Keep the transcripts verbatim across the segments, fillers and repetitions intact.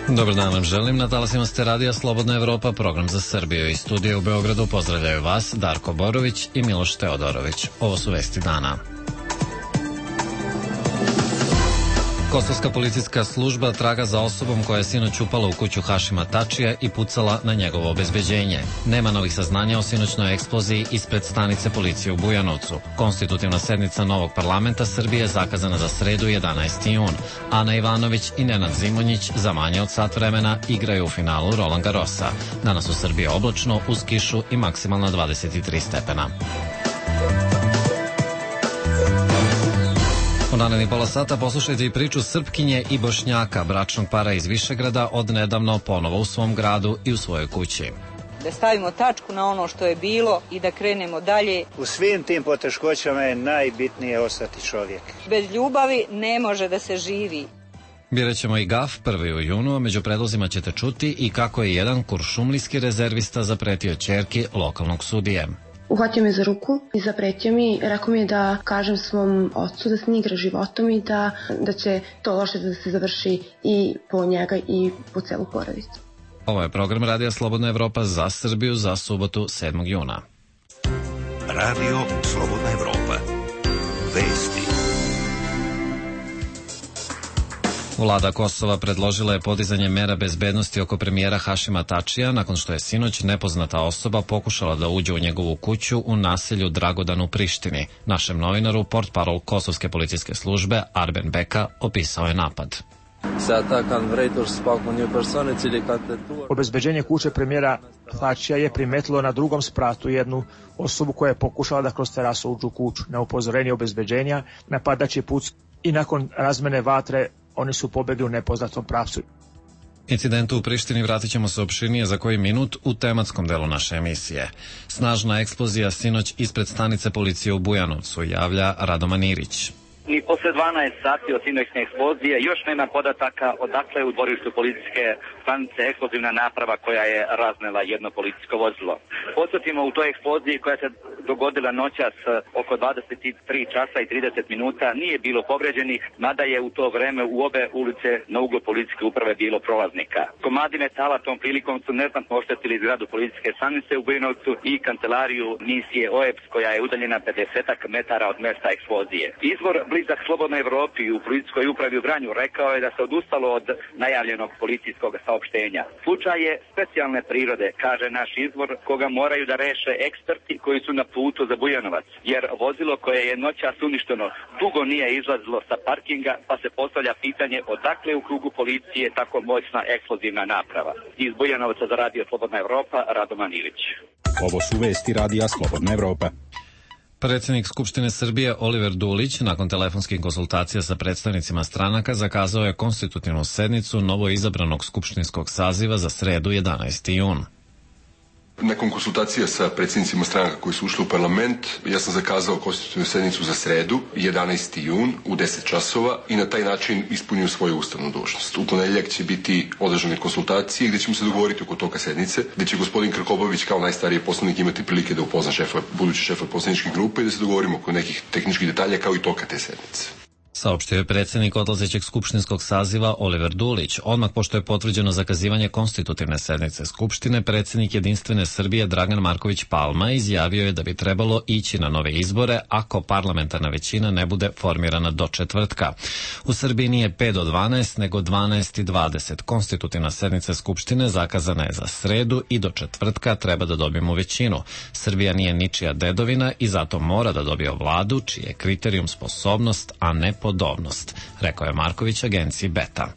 Dobar dan vam želim, na talasima ste radija Slobodna Evropa, program za Srbiju. Iz studija u Beogradu pozdravljaju vas Darko Borović i Miloš Teodorović. Ovo su vesti dana. Kosovska policijska služba traga za osobom koja je sinoć upala u kuću Hašima Tačija i pucala na njegovo obezbeđenje. Nema novih saznanja o sinoćnoj eksploziji ispred stanice policije u Bujanovcu. Konstitutivna sednica novog parlamenta Srbije je zakazana za sredu jedanaesti jun. Ana Ivanović i Nenad Zimonjić za manje od sat vremena igraju u finalu Roland Garrosa. Danas u Srbiji oblačno, uz kišu i maksimalna dvadeset tri stepena. U narednih pola sata poslušajte i priču Srpkinje i Bošnjaka, bračnog para iz Višegrada, od nedavno ponovo u svom gradu i u svojoj kući. Da stavimo tačku na ono što je bilo i da krenemo dalje. U svim tim poteškoćama je najbitnije ostati čovjek. Bez ljubavi ne može da se živi. Birat ćemo i gaf prvi u junu, a među predlozima ćete čuti i kako je jedan kuršumlijski rezervista zapretio ćerki lokalnog sudije. Uhvatio me za ruku i zapretio mi, rekao mi je da kažem svom ocu da se ne igra životom i da, da će to loše da se završi i po njega i po celu porodicu. Ovo je program Radija Slobodna Evropa za Srbiju za subotu sedmog juna. Radio Slobodna Evropa. Vesti. Vlada Kosova predložila je podizanje mera bezbednosti oko premijera Hašima Tačija nakon što je sinoć nepoznata osoba pokušala da uđe u njegovu kuću u naselju Dragodan u Prištini. Našem novinaru portparol Kosovske policijske službe Arben Beka opisao je napad. Obezbeđenje kuće premijera Tačija je primetilo na drugom spratu jednu osobu koja je pokušala da kroz terasu uđe u kuću. Na upozorenje obezbeđenja napadač je pucao i nakon razmene vatre oni su pobegli u nepoznatom pravcu. Incidentu u Prištini vratit ćemo se opširnije za koji minut u tematskom delu naše emisije. Snažna eksplozija sinoć ispred stanice policije u Bujanovcu, javlja Radoman Irić. Ni posle dvanaest sati od sinoćne eksplozije još nema podataka odakle u dvorištu policijske stanice eksplozivna naprava koja je raznela jedno policijsko vozilo. Podsjetimo, u toj eksploziji koja se dogodila noćas oko dvadeset tri časa i trideset minuta nije bilo povređenih, mada je u to vreme u obe ulice na uglu policijske uprave bilo prolaznika. Komadi metala tom prilikom su neznatno oštetili zgradu policijske stanice u Bujanovcu i kancelariju misije O E P S koja je udaljena pedeset metara od mesta eksplozije. Izvor blizak Slobodnoj Evropi u policijskoj upravi u Vranju rekao je da se odustalo od najavljenog policijskog saopštenja. Slučaj je specijalne prirode, kaže naš izvor, koga moraju da reše eksperti koji su na putu za Bujanovac, jer vozilo koje je noćas uništeno dugo nije izlazilo sa parkinga, pa se postavlja pitanje odakle u krugu policije tako moćna eksplozivna naprava. Iz Bujanovca za Radio Slobodna Evropa, Radoman Ilić. Ovo su vesti Radija Slobodna Evropa. Predsjednik Skupštine Srbije Oliver Dulić nakon telefonskih konsultacija sa predstavnicima stranaka zakazao je konstitutivnu sednicu novoizabranog skupštinskog saziva za sredu jedanaesti jun. Nakon konsultacija sa predsjednicima stranaka koji su ušli u parlament, ja sam zakazao konstitutivnu sednicu za sredu, jedanaesti jun, u deset časova i na taj način ispunio svoju ustavnu dužnost. U ponedjeljak će biti održane konsultacije gdje ćemo se dogovoriti oko toga sednice, gdje će gospodin Krkobabić kao najstariji poslanik imati prilike da upozna šefa, budući šefa poslaničke grupe i da se dogovorimo oko nekih tehničkih detalja kao i toka te sednice. Saopštio je predsjednik odlazećeg skupštinskog saziva Oliver Dulić. Odmah pošto je potvrđeno zakazivanje konstitutivne sednice Skupštine, predsjednik Jedinstvene Srbije Dragan Marković Palma izjavio je da bi trebalo ići na nove izbore ako parlamentarna većina ne bude formirana do četvrtka. U Srbiji nije pet do dvanaest, nego dvanaest i dvadeset. Konstitutivna sednica Skupštine zakazana je za sredu i do četvrtka treba da dobijemo većinu. Srbija nije ničija dedovina i zato mora da dobije vladu čiji je kriterijum sposobnost, a ne podobnost, rekao je Marković agenciji Beta.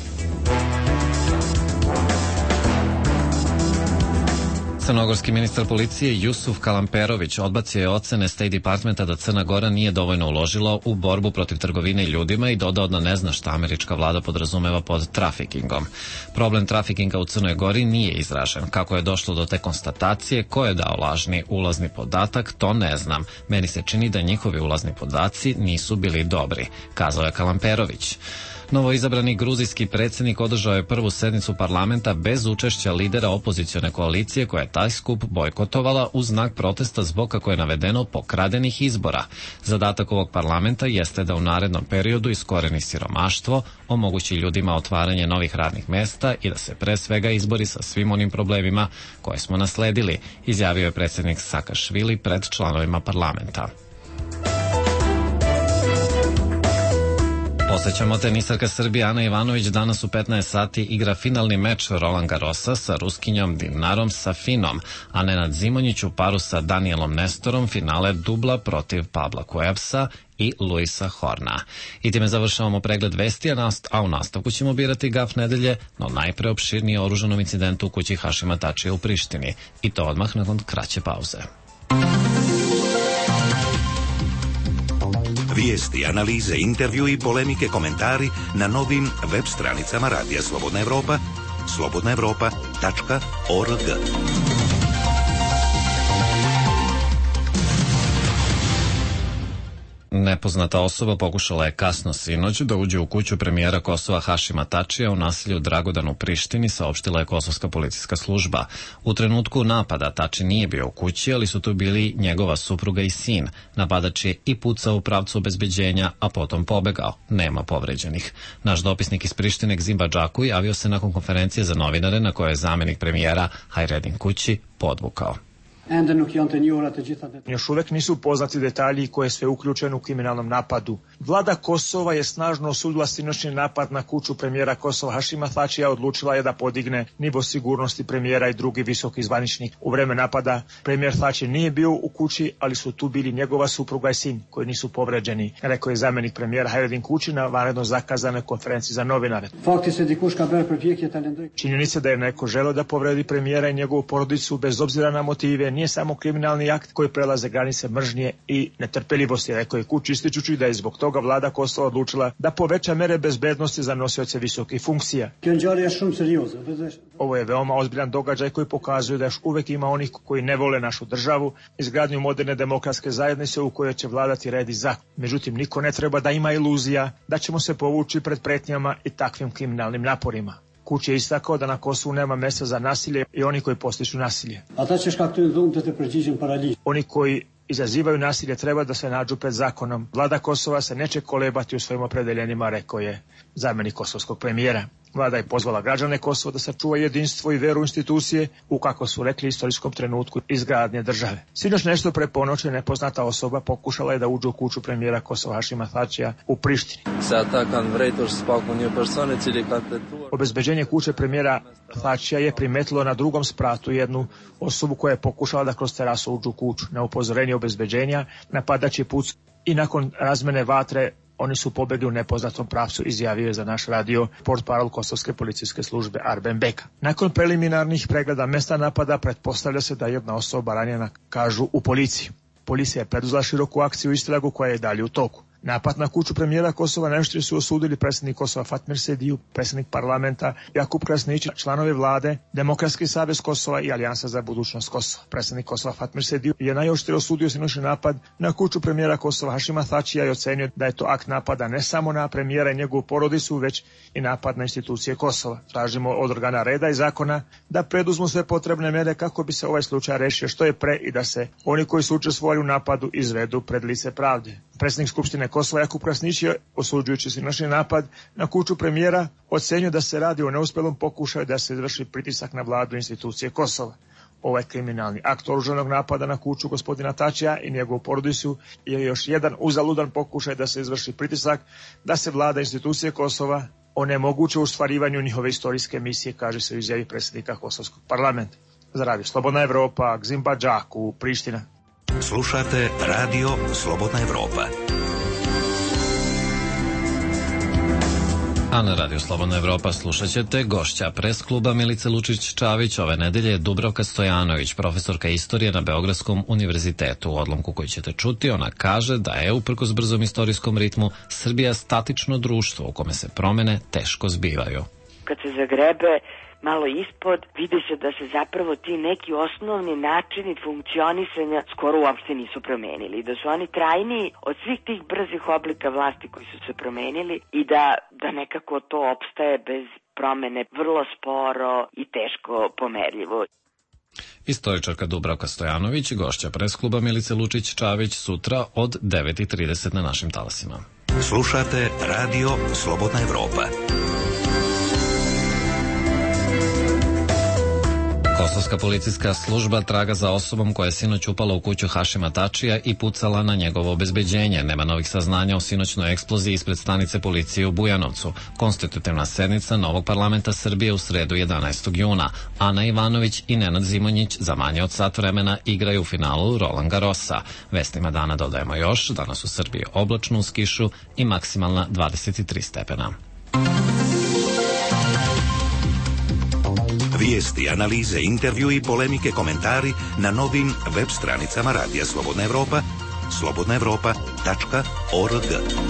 Crnogorski ministar policije Jusuf Kalamperović odbacio je ocene State Departmenta da Crna Gora nije dovoljno uložila u borbu protiv trgovine ljudima i dodao da ne zna šta američka vlada podrazumeva pod trafikingom. Problem trafikinga u Crnoj Gori nije izražen. Kako je došlo do te konstatacije, ko je dao lažni ulazni podatak, to ne znam. Meni se čini da njihovi ulazni podaci nisu bili dobri, kazao je Kalamperović. Novoizabrani gruzijski predsjednik održao je prvu sednicu parlamenta bez učešća lidera opozicione koalicije koja je taj skup bojkotovala u znak protesta zbog, kako je navedeno, pokradenih izbora. Zadatak ovog parlamenta jeste da u narednom periodu iskoreni siromaštvo, omogući ljudima otvaranje novih radnih mesta i da se pre svega izbori sa svim onim problemima koje smo nasledili, izjavio je predsjednik Sakašvili pred članovima parlamenta. Posjećamo, tenisarka Srbije Ana Ivanović danas u petnaest sati igra finalni meč Roland Garrosa sa Ruskinjom Dinarom Safinom, a Nenad Zimonjić u paru sa Danielom Nestorom finale dubla protiv Pabla Kuevsa i Luisa Horna. I time završavamo pregled vesti, a u nastavku ćemo birati gaf nedelje, no najpre opširnije o oružanom incidentu u kući Hašima Tačija u Prištini. I to odmah nakon kraće pauze. Vijesti, analize, intervju i polemike, komentari na novim web stranicama Radija Slobodna Evropa, slobodna evropa tačka org. Nepoznata osoba pokušala je kasno sinoć da uđe u kuću premijera Kosova Hašima Tačija u naselju Dragodan u Prištini, saopštila je kosovska policijska služba. U trenutku napada Tači nije bio u kući, ali su tu bili njegova supruga i sin. Napadač je i pucao u pravcu obezbeđenja, a potom pobegao. Nema povređenih. Naš dopisnik iz Prištine Gzimba Džaku javio se nakon konferencije za novinare na kojoj je zamenik premijera Hajredin Kući podvukao. Još uvek nisu poznati detalji koje je sve uključeno u kriminalnom napadu. Vlada Kosova je snažno osudila sinoćni napad na kuću premijera Kosova Hašima Tačija, odlučila je da podigne nivo sigurnosti premijera i drugi visoki zvaničnik. U vreme napada premijer Tači nije bio u kući, ali su tu bili njegova supruga i sin koji nisu povređeni, rekao je zamenik premijera Hajredin Kući na vanredno zakazanoj konferenciji za novinare. Činjenica da je neko želeo da povredi premijera i njegovu porodicu bez obzira na motive nije samo kriminalni akt koji prelaze granice mržnje i netrpeljivosti, rekao je Kući, ističući da je zbog toga vlada Kosova odlučila da poveća mere bezbednosti za nosioce visokih funkcija. Ovo je veoma ozbiljan događaj koji pokazuje da još uvek ima onih koji ne vole našu državu, izgradnju moderne demokratske zajednice u kojoj će vladati red i zakon. Međutim, niko ne treba da ima iluzija da ćemo se povući pred pretnjama i takvim kriminalnim naporima. Kuć je istakao da na Kosovu nema mesta za nasilje i oni koji postiču nasilje. Oni koji izazivaju nasilje treba da se nađu pred zakonom. Vlada Kosova se neće kolebati u svojim opredeljenjima, rekao je zamenik kosovskog premijera. Vlada je pozvala građane Kosova da sačuva jedinstvo i veru institucije u, kako su rekli, istorijskom trenutku izgradnje države. Sinoć nešto pre ponoći nepoznata osoba pokušala je da uđe u kuću premijera Kosova Hašima Tačija u Prištini. Obezbeđenje kuće premijera Tačija je primetilo na drugom spratu jednu osobu koja je pokušala da kroz terasu uđe u kuću. Na upozorenje obezbeđenja napadač je pucao i nakon razmene vatre oni su pobegli u nepoznatom pravcu, izjavio je za naš radio portparol kosovske policijske službe Arben Beka. Nakon preliminarnih pregleda mesta napada pretpostavlja se da je jedna osoba ranjena, kažu u policiji. Policija je preduzela široku akciju istragu koja je dalje u toku. Napad na kuću premijera Kosova najoštrije su osudili predsjednik Kosova Fatmir Sediju, predsjednik parlamenta Jakub Krasnić, članovi vlade, Demokratski savez Kosova i Alijansa za budućnost Kosova. Predsjednik Kosova Fatmir Sediju je najoštrije osudio sinoćni napad na kuću premijera Kosova Hašima Tačija i ocenio da je to akt napada ne samo na premijera i njegovu porodicu, već i napad na institucije Kosova. Tražimo od organa reda i zakona da preduzmu sve potrebne mere kako bi se ovaj slučaj rešio što je pre i da se oni koji su učestvovali u napadu izvedu pred lice pravde. Predsjednik Skupštine Kosova Jakub Krasnić je, osuđujući sinoćni napad na kuću premijera, ocenio da se radi o neuspelom pokušaju da se izvrši pritisak na vladu institucije Kosova. Ovaj kriminalni akt oružanog napada na kuću gospodina Tačija i njegovu porodicu je još jedan uzaludan pokušaj da se izvrši pritisak da se vlada institucije Kosova onemoguće u ostvarivanju njihove istorijske misije, kaže se u izjavi predsjednika Kosovskog parlamenta. Za Radio Slobodna Evropa, Gzimba Džaku, Priština. Slušate Radio Slobodna Evropa. A na Radio Slobodna Evropa slušat ćete gošća pres kluba Milice Lučić-Čavić. Ove nedelje je Dubravka Stojanović, profesorka istorije na Beogradskom univerzitetu. U odlomku koji ćete čuti ona kaže da je, uprkos brzom istorijskom ritmu, Srbija statično društvo u kome se promene teško zbivaju. kad se zagrebe malo ispod, vidi se da se zapravo ti neki osnovni načini funkcionisanja skoro uopšte nisu promenili. Da su oni trajniji od svih tih brzih oblika vlasti koji su se promenili i da, da nekako to opstaje bez promene vrlo sporo i teško pomerljivo. Istoričarka Dubravka Stojanović, gošća preskluba Milice Lučić-Čavić, sutra od devet i trideset na našim talasima. Slušate Radio Slobodna Evropa. Kosovska policijska služba traga za osobom koja je sinoć upala u kuću Hašima Tačija i pucala na njegovo obezbeđenje. Nema novih saznanja o sinoćnoj eksploziji ispred stanice policije u Bujanovcu. Konstitutivna sednica novog parlamenta Srbije u sredu jedanaestog juna. Ana Ivanović i Nenad Zimonjić za manje od sat vremena igraju u finalu Roland Garrosa. Vestima dana dodajemo još, danas u Srbiji oblačno uz kišu i maksimalna dvadeset tri stepena. Vijesti, analize, intervju i polemike, komentari na novim web stranicama Radija Slobodna Evropa, slobodna evropa tačka org.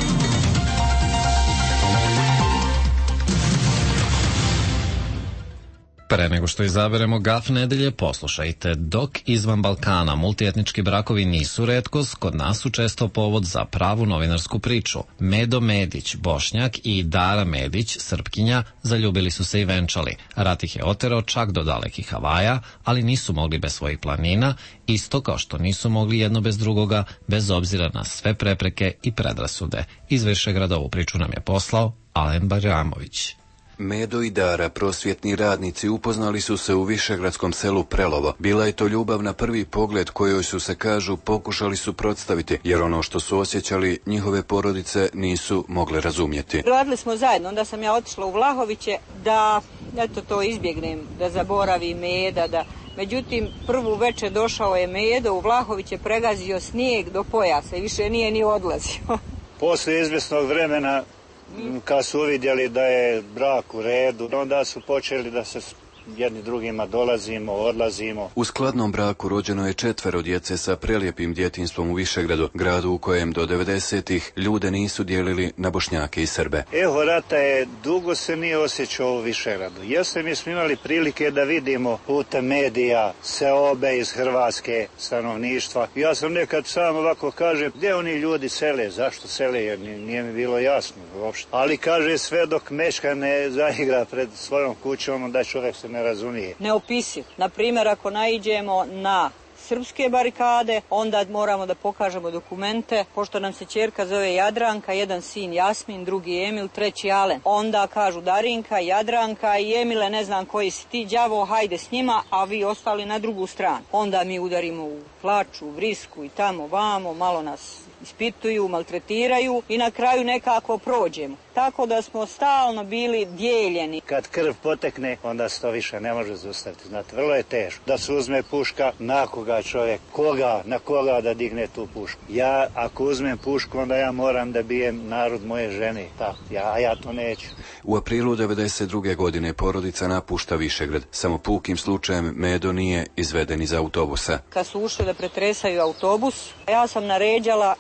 Pre nego što izaberemo gaf nedelje, poslušajte. Dok izvan Balkana multietnički brakovi nisu retkost, kod nas su često povod za pravu novinarsku priču. Medo Medić, Bošnjak, i Dara Medić, Srpkinja, zaljubili su se i venčali. Rat ih je oterao čak do dalekih Havaja, ali nisu mogli bez svojih planina, isto kao što nisu mogli jedno bez drugoga, bez obzira na sve prepreke i predrasude. Iz Višegrada ovu priču nam je poslao Alen Baramović. Medo i Dara, prosvjetni radnici, upoznali su se u višegradskom selu Prelovo. Bila je to ljubav na prvi pogled kojoj su se, kažu, pokušali suprotstaviti, jer ono što su osjećali njihove porodice nisu mogle razumjeti. Radili smo zajedno, onda sam ja otišla u Vlahoviće da, eto, to izbjegnem, da zaboravim Meda, da... Međutim, prvu večer došao je Medo, u Vlahoviće pregazio snijeg do pojasa i više nije ni odlazio. Posle izvjesnog vremena, kad su uvidjeli da je brak u redu, onda su počeli da se jedni drugima dolazimo, odlazimo. U skladnom braku rođeno je četvero djece sa prelijepim djetinjstvom u Višegradu, gradu u kojem do devedesetih ljude nisu dijelili na Bošnjake i Srbe. Eho rata je dugo se nije osjećao u Višegradu. Jeste mi smo imali prilike da vidimo putem medija seobe iz hrvatske stanovništva. Ja sam nekad sam ovako kaže, gdje oni ljudi sele, zašto sele, jer nije mi bilo jasno uopšte. Ali kaže, sve dok mečka ne zaigra pred svojom kućom, da čovjek se ne razumije. Neopisiv. Na primjer, ako naiđemo na srpske barikade, onda moramo da pokažemo dokumente, pošto nam se ćerka zove Jadranka, jedan sin Jasmin, drugi Emil, treći Alen. Onda kažu Darinka, Jadranka i Emile, ne znam koji si ti, đavo, hajde s njima, a vi ostali na drugu stranu. Onda mi udarimo u plaču, u vrisku i tamo, vamo, malo nas ispituju, maltretiraju i na kraju nekako prođemo. Tako da smo stalno bili dijeljeni. Kad krv potekne, onda se to više ne može zaustaviti. Znate, vrlo je teško. Da se uzme puška, na koga čovjek, koga, na koga da digne tu pušku. Ja, ako uzmem pušku, onda ja moram da bijem narod moje žene. Tako, ja, a ja to neću. U aprilu devedeset druge godine porodica napušta Višegrad. Samo pukim slučajem Medo nije izveden iz autobusa. Kad su ušli da pretresaju autobus, ja sam naređala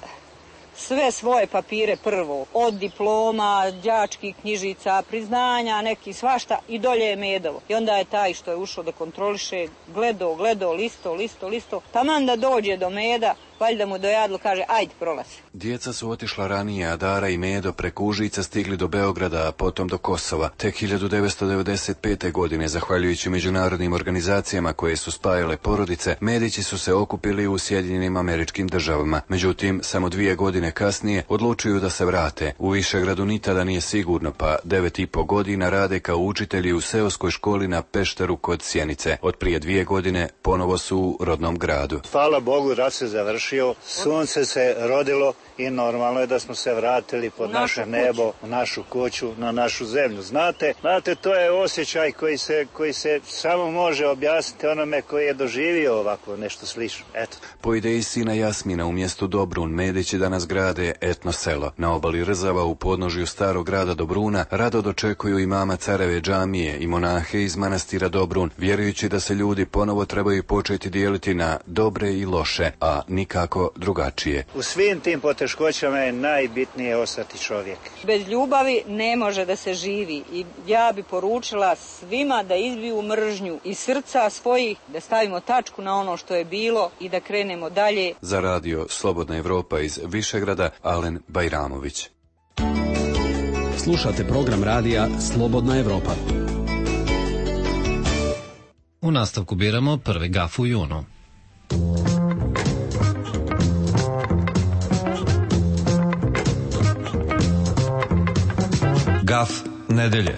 sve svoje papire prvo, od diploma, đačkih knjižica, priznanja, neki svašta i dolje je Medovo. I onda je taj što je ušao da kontroliše, gledao, gledao, listo, listo, listo, taman da dođe do Meda, valjda mu dojadlo, kaže, ajde, prolazi. Djeca su otišla ranije, a Dara i Medo preko Užica stigli do Beograda, a potom do Kosova. Tek hiljadu devetsto devedeset pete. godine, zahvaljujući međunarodnim organizacijama koje su spajale porodice, Medići su se okupili u Sjedinjenim Američkim Državama. Međutim, samo dvije godine kasnije odlučuju da se vrate. U Višegradu ni tada nije sigurno, pa devet i po godina rade kao učitelji u seoskoj školi na Pešteru kod Sjenice. Od prije dvije godine ponovo su u rodnom gradu. Hvala Bogu, rat se završio, sunce se rodilo i normalno je da smo se vratili pod naše nebo, u našu kuću, na našu zemlju. Znate, znate, to je osjećaj koji se, koji se samo može objasniti onome koji je doživio ovako nešto slično. Eto. Po ideji sina Jasmina u mjestu Dobrun, Medići danas grade etno selo. Na obali Rzava u podnožju starog grada Dobruna rado dočekuju imama Careve džamije i monahe iz manastira Dobrun, vjerujući da se ljudi ponovo trebaju početi dijeliti na dobre i loše, a nikad nikako drugačije. U svim tim poteškoćama je najbitnije ostati čovjek. Bez ljubavi ne može da se živi i ja bi poručila svima da izbiju mržnju iz srca svojih, da stavimo tačku na ono što je bilo i da krenemo dalje. Za radio Slobodna Evropa iz Višegrada, Alen Bajramović. Slušate program radija Slobodna Evropa. U nastavku biramo prvi gaf u junu. Gaf nedelje.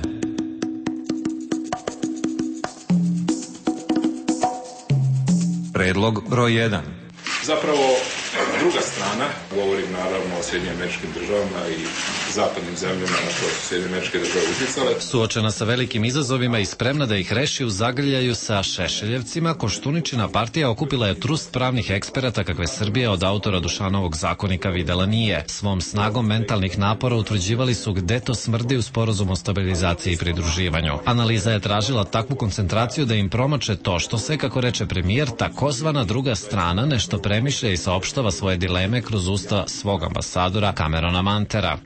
Predlog broj jedan. Zapravo, druga strana, govorim naravno o Sjedinjenim Američkim Državama i zapadnim zemljama na koje su Sjedinjene Američke Države uticale. Suočena sa velikim izazovima i spremna da ih reši u zagrljaju sa Šešeljevcima, Koštuničina partija okupila je trust pravnih eksperata kakve Srbija od autora Dušanovog zakonika videla nije. Svom snagom mentalnih napora utvrđivali su gde to smrdi u sporazumu o stabilizaciji i pridruživanju. Analiza je tražila takvu koncentraciju da im promače to što se, kako reče premijer, takozvana druga strana nešto premišlja i saopštava svoje dileme kroz usta svog ambasadora Camerona Mantera.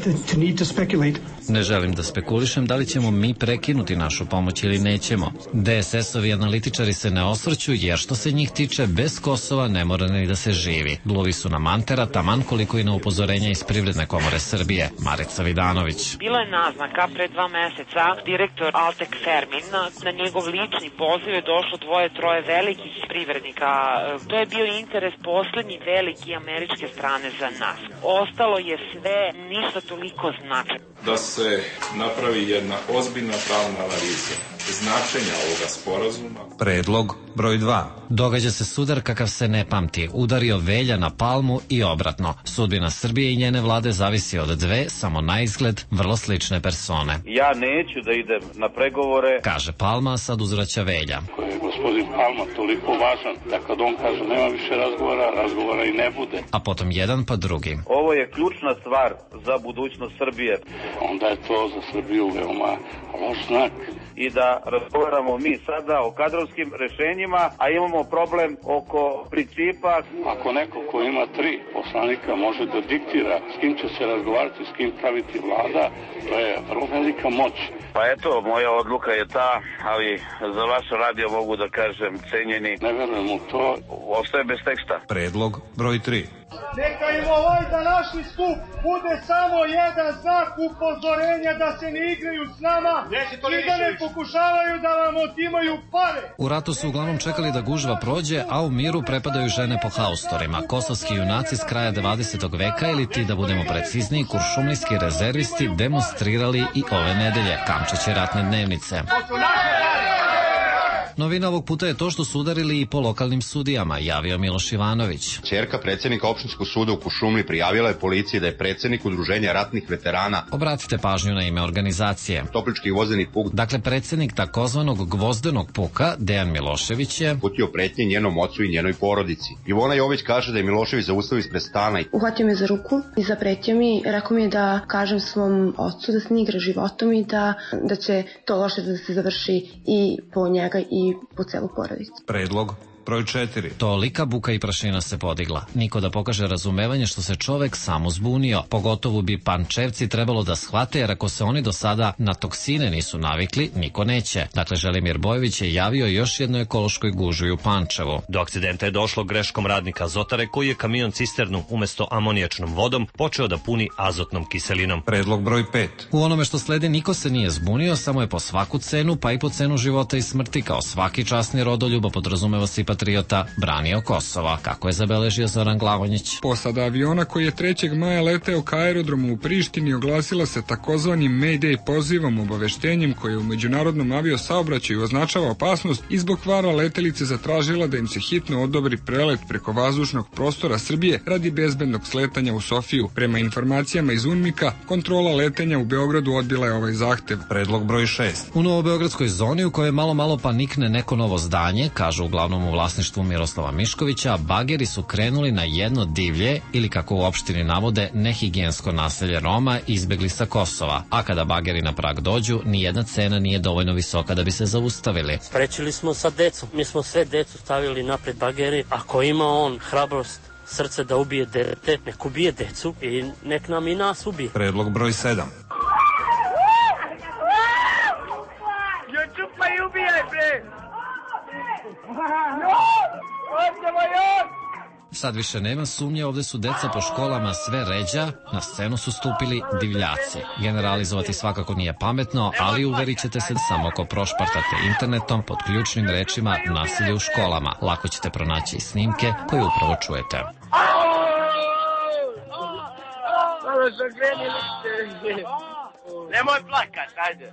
Ne želim da spekulišem da li ćemo mi prekinuti našu pomoć ili nećemo. De Es Es-ovi analitičari se ne osvrću jer što se njih tiče bez Kosova ne mora ni da se živi. Bluvi su na Mantera taman koliko i na upozorenja iz Privredne komore Srbije. Marica Vidanović. Bilo je naznaka pre dva meseca, direktor Altek Fermin, na njegov lični poziv je došlo dvoje, troje velikih privrednika. To je bio interes poslednji veliki američke strane za nas. Ostalo je sve ništa toliko značajno. Da se napravi jedna ozbiljna pravna analiza značenja ovoga sporazuma. Predlog broj dva. Događa se sudar kakav se ne pamti. Udario Velja na Palmu i obratno. Sudbina Srbije i njene vlade zavisi od dve, samo na izgled, vrlo slične persone. Ja neću da idem na pregovore, kaže Palma, sad uzvraća Velja. Koji je gospodin Palma toliko važan da kad on kaže nema više razgovora, razgovora i ne bude. A potom jedan pa drugi. Ovo je ključna stvar za budućnost Srbije. Onda je to za Srbiju veoma loš znak. I da razgovaramo mi sada o kadrovskim rešenjima, a imamo problem oko principa. Ako neko ko ima tri poslanika može da diktira s kim će se razgovarati, s kim praviti vlada, to je vrlo velika moć. Pa eto, moja odluka je ta, ali za vaš radio mogu da kažem cenjeni. Ne verujem u to. Ostaje bez teksta. Predlog broj tri. Neka im ovaj današnji skup bude samo jedan znak upozorenja da se ne igraju s nama i da ne pokušavaju da vam otimaju pare. U ratu su uglavnom čekali da gužva prođe, a u miru prepadaju žene po haustorima. Kosovski junaci s kraja dvadesetog veka ili ti da budemo precizniji, kuršumlijski rezervisti demonstrirali i ove nedelje, kamčeće ratne dnevnice. Novina ovog puta je to što su udarili i po lokalnim sudijama, javio Miloš Ivanović. Ćerka predsjednika opštinskog suda u Kuršumliji prijavila je policiji da je predsjednik udruženja ratnih veterana. Obratite pažnju na ime organizacije. Toplički gvozdeni puk. Dakle, predsjednik takozvanog gvozdenog puka, Dejan Milošević je putio pretnje njenom ocu i njenoj porodici. Ivona Jović kaže da je Milošević zaustavio ispred stana. Uhvatio me za ruku i zapretio mi, rekao mi je da kažem svom ocu da se ne igra životom i da, da će to loše da se završi i po njega i po celu porodicu. Predlog broj četiri. Tolika buka i prašina se podigla. Niko da pokaže razumevanje što se čovek samo zbunio. Pogotovo bi Pančevci trebalo da shvate, jer ako se oni do sada na toksine nisu navikli, niko neće. Dakle, Želimir Bojović je javio još jednoj ekološkoj gužvi u Pančevu. Do akcidenta je došlo greškom radnika Azotare, koji je kamion cisternu umesto amonijačnom vodom počeo da puni azotnom kiselinom. Predlog broj pet. U onome što sledi niko se nije zbunio, samo je po svaku cenu, pa i po cenu života i smrti, kao svaki časni rodoljub, podrazumeva se i patriota, branio Kosova, kako je zabeležio Zoran Glavonjić. Posada aviona koji je trećeg maja leteo ka aerodromu u Prištini oglasila se takozvanim Mayday pozivom, obaveštenjem koje u međunarodnom aviosaobraćaju označava opasnost i zbog kvara letelice zatražila da im se hitno odobri prelet preko vazdušnog prostora Srbije radi bezbednog sletanja u Sofiju. Prema informacijama iz UNMIK-a, kontrola letenja u Beogradu odbila je ovaj zahtev. Predlog broj šest. U novobeogradskoj zoni u kojoj malo malo pa nikne neko novo zdanje, kažu uglavnom u vlasništvu Miroslava Miškovića, bageri su krenuli na jedno divlje, ili kako u opštini navode, nehigijensko naselje Roma, izbegli sa Kosova. A kada bageri na prag dođu, nijedna cena nije dovoljno visoka da bi se zaustavili. Sprečili smo sa decom. Mi smo sve decu stavili napred bageri. Ako ima on hrabrost srce da ubije dete, nek ubije decu i nek nam i nas ubije. Predlog broj sedam. Jo čupa i ubijaj, bre! No! Hoćemo još! Sad više nema sumnje, ovde su deca po školama sve ređa, na scenu su stupili divljaci. Generalizovati svakako nije pametno, ali uverit ćete se samo ako prošpartate internetom pod ključnim rečima nasilje u školama. Lako ćete pronaći snimke koje upravo čujete. Nemoj plakat, ajde.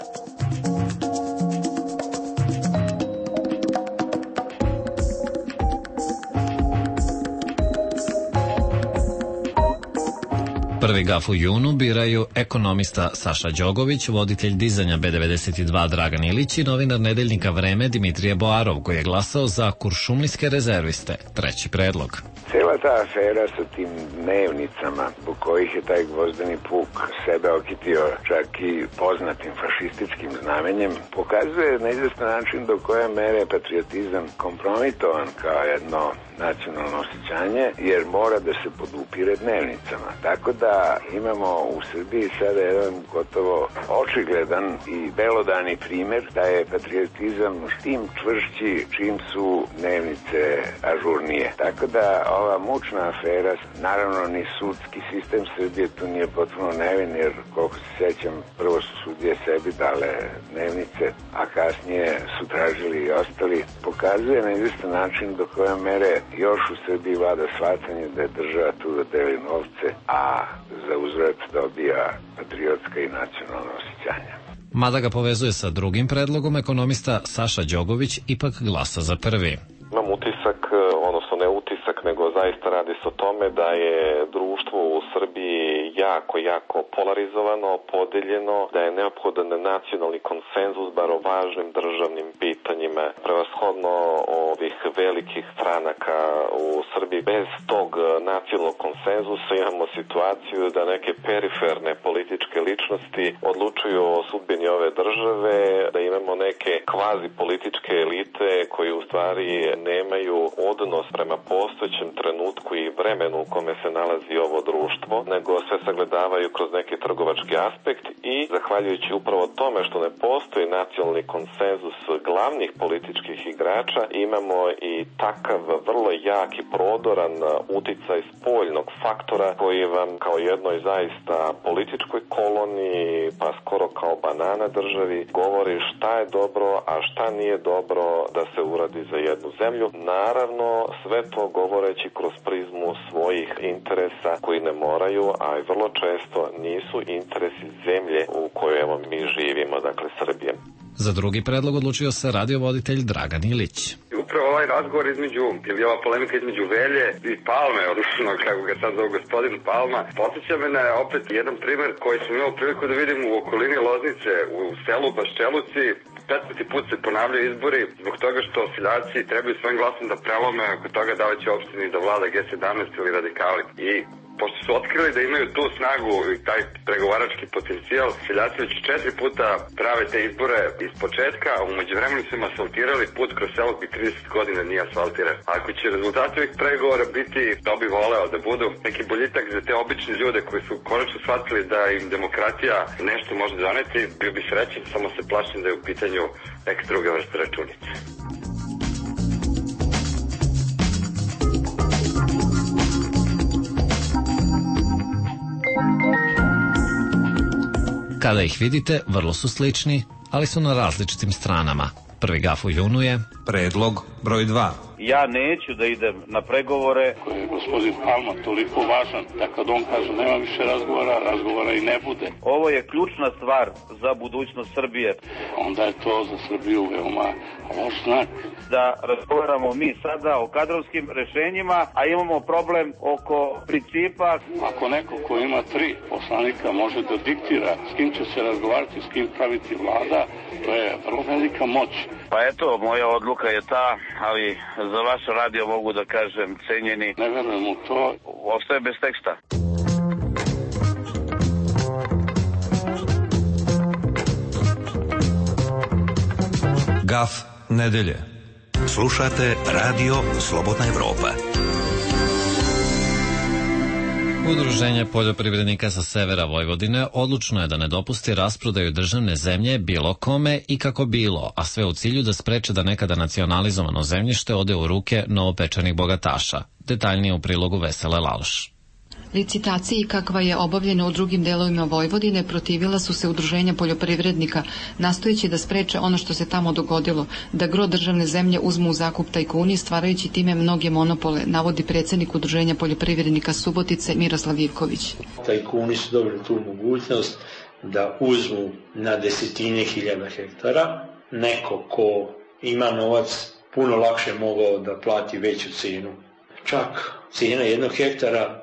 Prvi gaf u junu biraju ekonomista Saša Đogović, voditelj dizanja be devedeset dva Dragan Ilić i novinar nedeljnika Vreme Dimitrije Boarov, koji je glasao za kuršumlijske rezerviste. Treći predlog. Cela ta afera sa tim dnevnicama, po kojih je taj gvozdeni puk sebe okitio čak i poznatim fašističkim znamenjem, pokazuje na izvestan način do koje mere je patriotizam kompromitovan kao jedno nacionalno osjećanje, jer mora da se podupire dnevnicama. Tako da imamo u Srbiji sada jedan gotovo očigledan i belodani primer da je patriotizam tim čvršći čim su dnevnice ažurnije. Tako da ova mučna afera, naravno ni sudski sistem Srbije tu nije potpuno nevin, jer koliko se sećam, prvo su sudije sebi dale dnevnice, a kasnije su tražili i ostali, pokazuje na izvestan način do koje mere još u Srbiji vlada shvatanje da je država tu da deli novce, a za uzvrat dobija patriotska i nacionalna osjećanja. Mada ga povezuje sa drugim predlogom, ekonomista Saša Đogović ipak glasa za prvi. Imam utisak, odnosno ne utisak, nego zaista radi se o tome da je društvo u Srbiji jako, jako polarizovano, podeljeno, da je neophodan nacionalni konsenzus bar o važnim državnim pitanjima. Prevashodno ovih velikih stranaka u Srbiji. Bez tog nacionalnog konsenzusa imamo situaciju da neke periferne političke ličnosti odlučuju o sudbini ove države, da imamo neke kvazi političke elite koji u stvari nemaju odnos prema postojećem trenutku i vremenu u kome se nalazi ovo društvo, nego sve sagledavaju kroz neki trgovački aspekt i zahvaljujući upravo tome što ne postoji nacionalni konsenzus glavnih političkih igrača, imamo i takav vrlo jak i prodoran uticaj spoljnog faktora koji vam kao jednoj zaista političkoj koloniji, pa skoro kao banana državi, govori šta je dobro, a šta nije dobro da se uradi za jednu zemlju. Naravno, sve to govoreći kroz prizmu svojih interesa koji ne moraju, a i vrlo često nisu interesi zemlje u kojoj evo mi živimo, dakle Srbije. Za drugi predlog odlučio se radiovoditelj Dragan Ilić. Upravo ovaj razgovor između, ili ova polemika između Velje i Palme, odnosno kako ga sad zove gospodin Palma, podsjeća me na opet jedan primer koji sam imao priliku da vidim u okolini Loznice, u selu Baščeluci. petnaesti put se ponavljaju izbori zbog toga što seljaci trebaju svojim glasom da prelome oko toga da li će opštini da vlada ge sedamnaest ili radikali. I pošto su otkrili da imaju tu snagu i taj pregovarački potencijal, seljaci već četiri puta prave te izbore iz početka, a umeđu vremenu su im asfaltirali put kroz selo koji trideset godina nije asfaltiran. Ako će rezultati ovih pregovora biti, to bi voleo da budu neki boljitak za te obične ljude koji su konačno shvatili da im demokratija nešto može doneti, bio bi srećen, samo se plašim da je u pitanju neka druga vrsta računice. Kada ih vidite, vrlo su slični, ali su na različitim stranama. Prvi gaf u junu je predlog broj dva. Ja neću da idem na pregovore. Koji je gospodin Palma toliko važan da kad on kaže nema više razgovora, razgovora i ne bude. Ovo je ključna stvar za budućnost Srbije. Onda je to za Srbiju veoma loš znak. Da razgovaramo mi sada o kadrovskim rešenjima, a imamo problem oko principa. Ako neko ko ima tri poslanika može da diktira s kim će se razgovarati, s kim praviti vlada, to je vrlo velika moć. Pa eto, moja odluka je ta, ali za vaš radio mogu da kažem cenjeni. Ne verujem u to. Ostaje bez teksta. Gaf nedelje. Slušate Radio Slobodna Evropa. Udruženje poljoprivrednika sa severa Vojvodine odlučno je da ne dopusti rasprodaju državne zemlje bilo kome i kako bilo, a sve u cilju da spreče da nekada nacionalizovano zemljište ode u ruke novopečenih bogataša. Detaljnije u prilogu Vesele Laloš. Licitaciji kakva je obavljena u drugim delovima Vojvodine protivila su se udruženja poljoprivrednika, nastojeći da spreče ono što se tamo dogodilo, da gro državne zemlje uzmu u zakup tajkuni, stvarajući time mnoge monopole, navodi predsjednik udruženja poljoprivrednika Subotice Miroslav Ivković. Tajkuni su dobili tu mogućnost da uzmu na desetine hiljada hektara. Neko ko ima novac puno lakše mogao da plati veću cenu. Čak cijena jednog hektara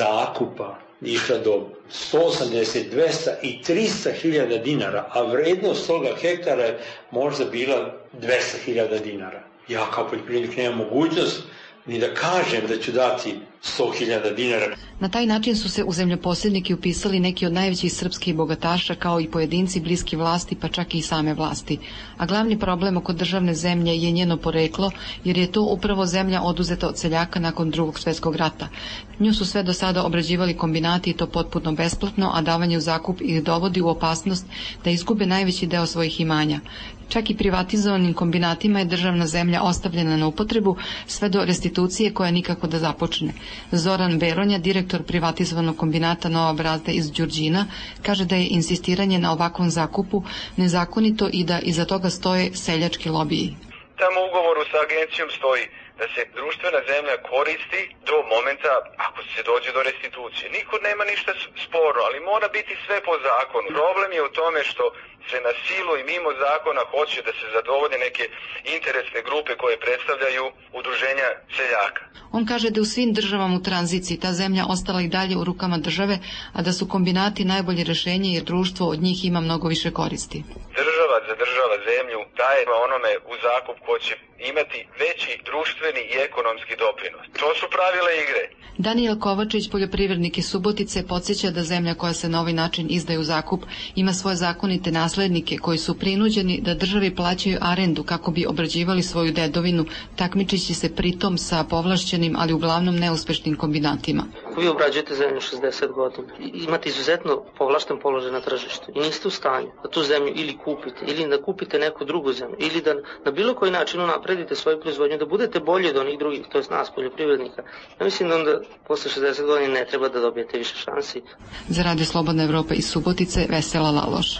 zakupa išla do sto osamdeset, dvesta i trista hiljada dinara, a vrednost toga hektara je možda bila dvesta hiljada dinara. Ja kao poljoprivrednik nemam mogućnost ni da kažem da ću dati sto hiljada dinara. Na taj način su se u zemljoposjednike upisali neki od najvećih srpskih bogataša, kao i pojedinci bliski vlasti, pa čak i same vlasti. A glavni problem oko državne zemlje je njeno poreklo, jer je to upravo zemlja oduzeta od seljaka nakon drugog svjetskog rata. Nju su sve do sada obrađivali kombinati i to potpuno besplatno, a davanje u zakup ih dovodi u opasnost da izgube najveći deo svojih imanja. Čak i privatizovanim kombinatima je državna zemlja ostavljena na upotrebu sve do restitucije koja nikako da započne. Zoran Beronja, direktor privatizovanog kombinata Nova Brazda iz Đurđina, kaže da je insistiranje na ovakvom zakupu nezakonito i da iza toga stoje seljački lobiji. Tamo u ugovoru sa agencijom stoji da se društvena zemlja koristi do momenta ako se dođe do restitucije. Niko nema ništa sporno, ali mora biti sve po zakonu. Problem je u tome što se na silu i mimo zakona hoće da se zadovolje neke interesne grupe koje predstavljaju udruženja seljaka. On kaže da u svim državama u tranziciji ta zemlja ostala i dalje u rukama države, a da su kombinati najbolje rješenje jer društvo od njih ima mnogo više koristi. Država zadržava zemlju, daje onome u zakup ko će imati veći društveni i ekonomski doprinos. To su pravila igre. Danijel Kovačić, poljoprivrednik iz Subotice, podsjeća da zemlja koja se na ovaj način izdaje u zakup ima svoje zakonite naslednike koji su prinuđeni da državi plaćaju arendu kako bi obrađivali svoju dedovinu, takmičeći se pritom sa povlašćenim, ali uglavnom neuspešnim kombinatima. Ako vi obrađujete zemlju šezdeset godina, imate izuzetno povlašten položaj na tržištu i niste u stanju da tu zemlju ili kupite, ili da kupite neku drugu zemlju, ili da na bilo koji način napredite svoju proizvodnju, da budete bolji od onih drugih, to je nas poljoprivrednika. Ja mislim da onda posle šezdeset godina ne treba da dobijete više šansi. Za Radio Slobodna Evropa iz Subotice, Vesela Laloš.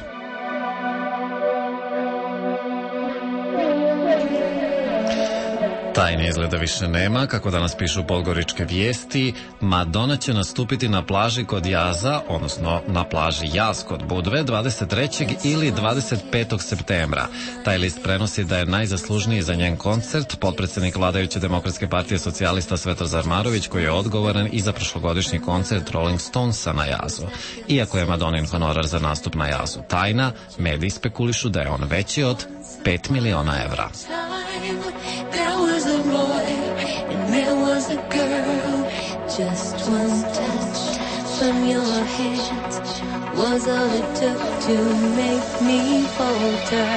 Tajne izgleda više nema, kako danas pišu podgoričke vijesti. Madonna će nastupiti na plaži kod Jaza, odnosno na plaži Jaz kod Budve, dvadeset trećeg ili dvadeset petog septembra. Taj list prenosi da je najzaslužniji za njen koncert potpredsjednik vladajuće Demokratske partije socijalista Svetar Zarmarović, koji je odgovoran i za prošlogodišnji koncert Rolling Stonesa na Jazu. Iako je Madonin honorar za nastup na Jazu tajna, mediji spekulišu da je on veći od pet miliona evra. There was a boy and there was a girl. Just one touch from your hands was all it took to make me falter.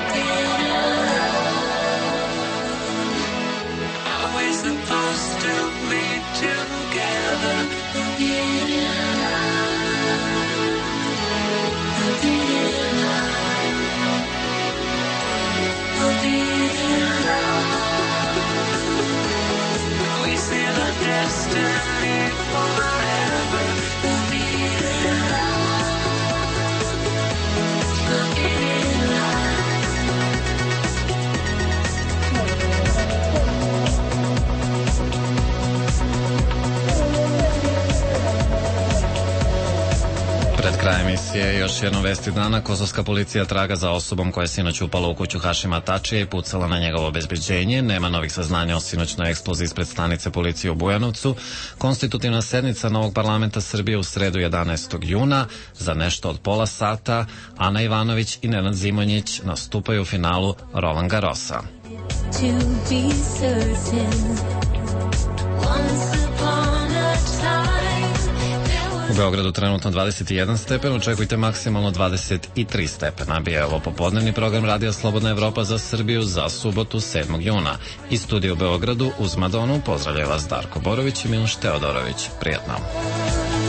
Are we supposed to be together? Destiny forever will be in Pred krajem emisije još jedno vesti dana. Kosovska policija traga za osobom koja je sinoć upala u kuću Hašima Tačije i pucala na njegovo obezbeđenje. Nema novih saznanja o sinoćnoj eksploziji ispred stanice policije u Bujanovcu. Konstitutivna sednica novog parlamenta Srbije u sredu jedanaestog juna. Za nešto od pola sata Ana Ivanović i Nenad Zimonjić nastupaju u finalu Roland Garrosa. U Beogradu trenutno dvadeset jedan stepen, očekujte maksimalno dvadeset tri stepena. Bio je ovo popodnevni program Radija Slobodna Evropa za Srbiju za subotu sedmog juna. Iz studija u Beogradu uz Madonu pozdravlja vas Darko Borović i Miloš Teodorović. Prijatno.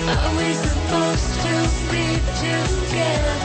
Are we supposed to be together?